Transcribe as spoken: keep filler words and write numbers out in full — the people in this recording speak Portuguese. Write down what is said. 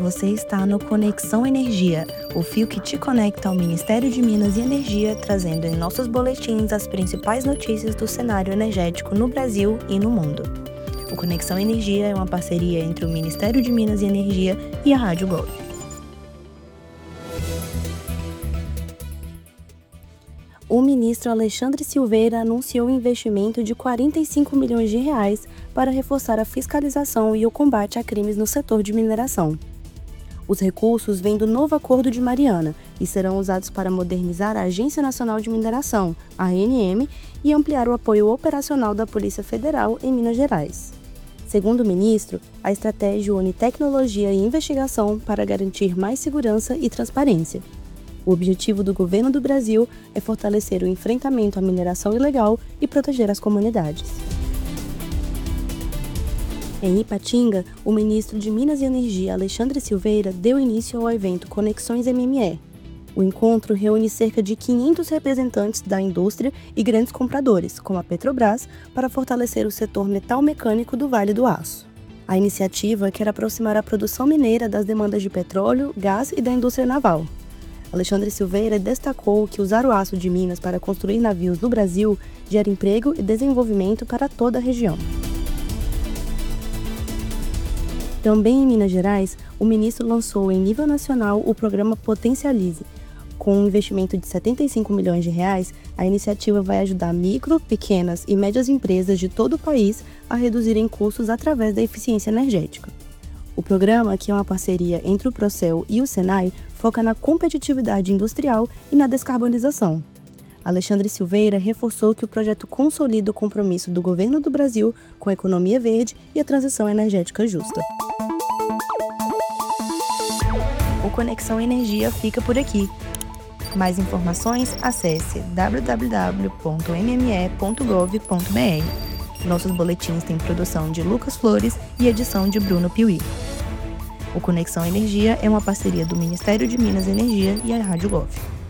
Você está no Conexão Energia, o fio que te conecta ao Ministério de Minas e Energia, trazendo em nossos boletins as principais notícias do cenário energético no Brasil e no mundo. O Conexão Energia é uma parceria entre o Ministério de Minas e Energia e a Rádio Golf. O ministro Alexandre Silveira anunciou um investimento de quarenta e cinco milhões de reais para reforçar a fiscalização e o combate a crimes no setor de mineração. Os recursos vêm do novo Acordo de Mariana e serão usados para modernizar a Agência Nacional de Mineração, a A N M, e ampliar o apoio operacional da Polícia Federal em Minas Gerais. Segundo o ministro, a estratégia une tecnologia e investigação para garantir mais segurança e transparência. O objetivo do governo do Brasil é fortalecer o enfrentamento à mineração ilegal e proteger as comunidades. Em Ipatinga, o ministro de Minas e Energia, Alexandre Silveira, deu início ao evento Conexões M M E. O encontro reúne cerca de quinhentos representantes da indústria e grandes compradores, como a Petrobras, para fortalecer o setor metal-mecânico do Vale do Aço. A iniciativa quer aproximar a produção mineira das demandas de petróleo, gás e da indústria naval. Alexandre Silveira destacou que usar o aço de Minas para construir navios no Brasil gera emprego e desenvolvimento para toda a região. Também em Minas Gerais, o ministro lançou em nível nacional o programa Potencialize. Com um investimento de setenta e cinco milhões de reais, a iniciativa vai ajudar micro, pequenas e médias empresas de todo o país a reduzirem custos através da eficiência energética. O programa, que é uma parceria entre o Procel e o Senai, foca na competitividade industrial e na descarbonização. Alexandre Silveira reforçou que o projeto consolida o compromisso do governo do Brasil com a economia verde e a transição energética justa. O Conexão Energia fica por aqui. Mais informações, acesse w w w ponto m m e ponto gov ponto b r. Nossos boletins têm produção de Lucas Flores e edição de Bruno Piuí. O Conexão Energia é uma parceria do Ministério de Minas e Energia e a Rádio Golf.